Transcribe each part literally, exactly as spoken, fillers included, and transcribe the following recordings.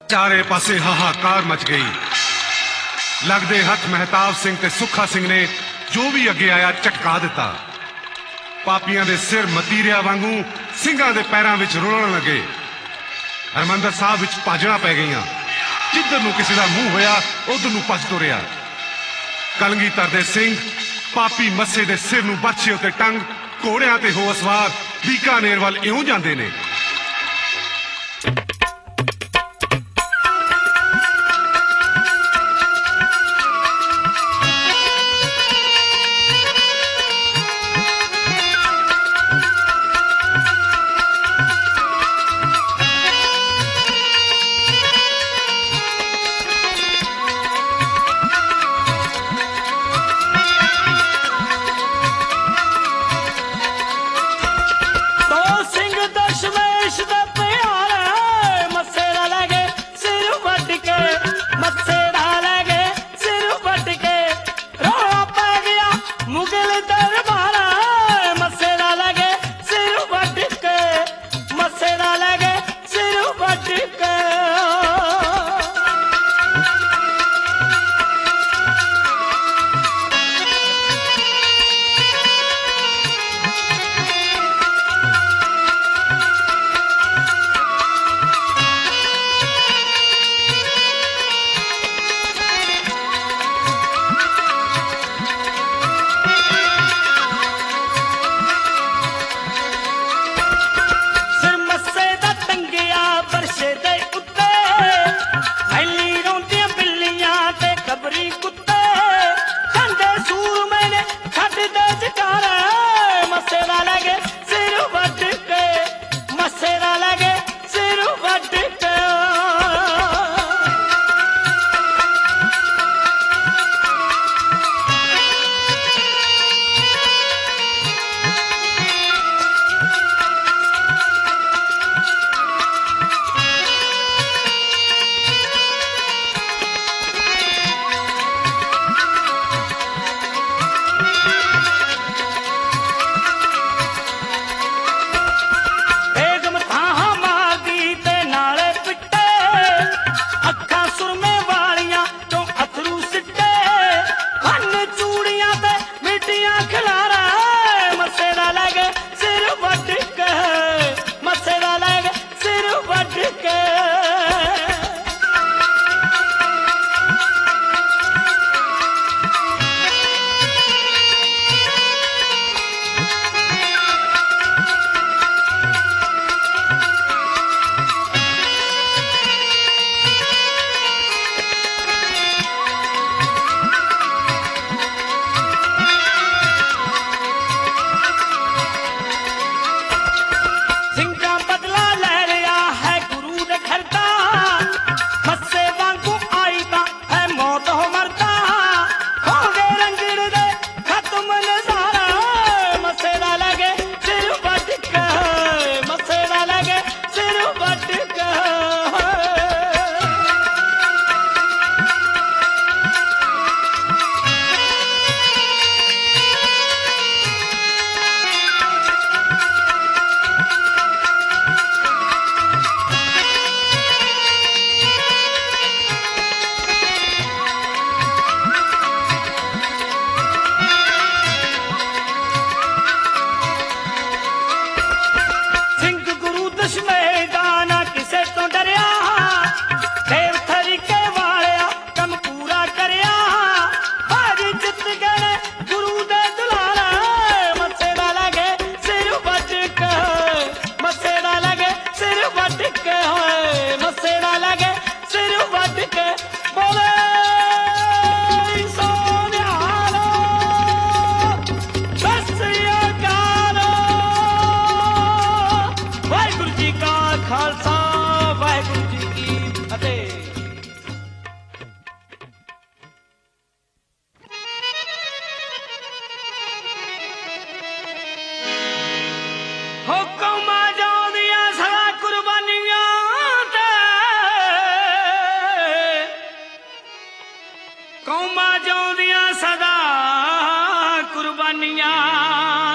चारे पासे हाहाकार मच गई। लगदे हथ महताब सिंह ते सुखा सिंह ने जो भी अगे आया झटका दिता। पापियां दे सिर मतीरिया वांगू सिंघां दे पैरां विच रुलण लगे। हरमंदर साहब विच भाजणा पै गईयां। जिधर नूं किसी दा मूंह होया उधर नूं भज तुरिया। कलगीधर दे सिंह पापी मस्से दे सिर नूं बरछे उत्ते टंग घोड़ियां ते हो असवार बीकानेर वल इउं जांदे ने।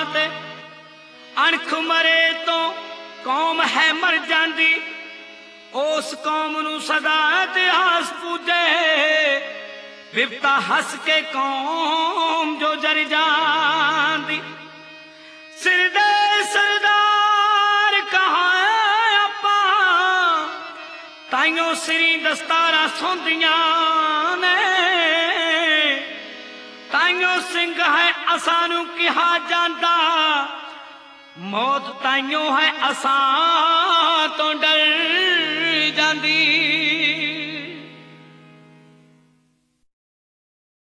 अणख मरे तो कौम है मर जाती, उस कौम नू सदा इतिहास पूजे विपता हस के कौम जो जर जांदी सिर दे सरदार कहा आपा ताइयों सिरी दस्तारा सोंदियां ने ताइयों सिंह है असानू कहा जांदा मौत ताइयों है असां तो डर जांदी।